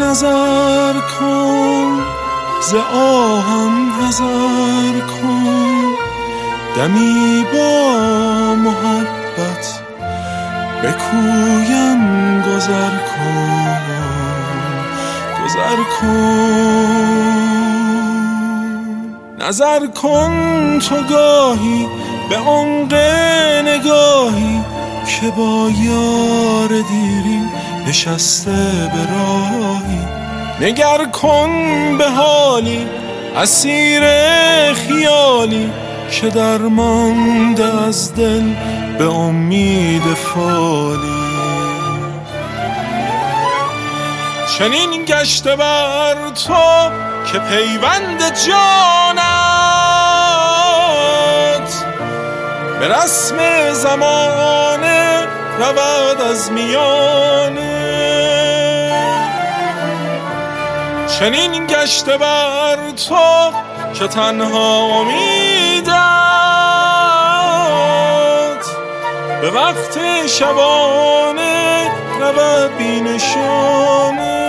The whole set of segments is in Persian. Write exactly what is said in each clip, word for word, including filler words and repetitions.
نظر کن، ز آهم حذر کن، دمی با محبت به کویم گذر کن، گذر کن. نظر کن تو گاهی به عمق نگاهی که با یار دیرین نشسته به راهی. نگر کن به حالی اسیر خیالی که درمانده از دل به امید فالی. چنین گشته بر تو که پیوند جانت به رسم زمانه رود از میانه. چنین گشته بر تو که تنها امیدت به وقت شبانه رود بی نشانه.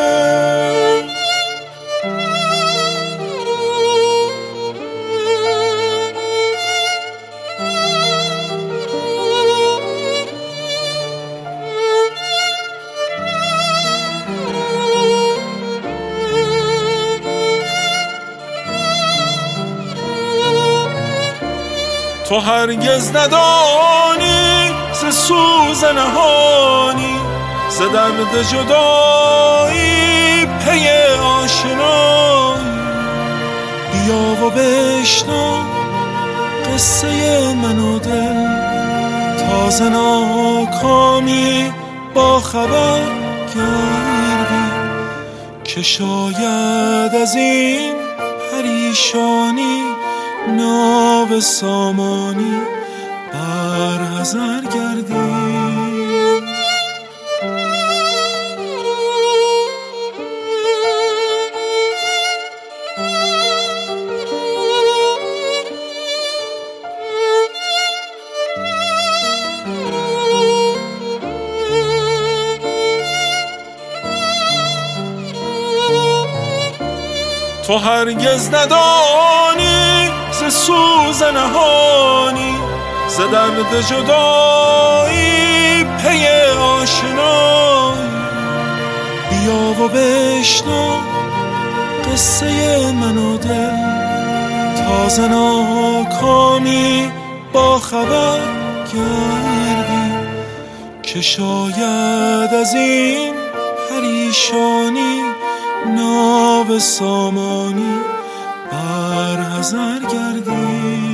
تو هرگز ندانی ز سوز نهانی، ز درد جدایی پی آشنایی. بیا و بشنو قصه من و دل، تازه ناکامی با خبر گردی که شاید از این پریشانی ناو سامانی بر حذر گردی. تو هرگز ندانی ز سوز نهانی، ز درد جدایی پی آشنایی. بیا و بشنو قصه من و دل، تازه ناکامی با خبر گردی که شاید از این پریشانی ناو سامانی بر حذر گردی.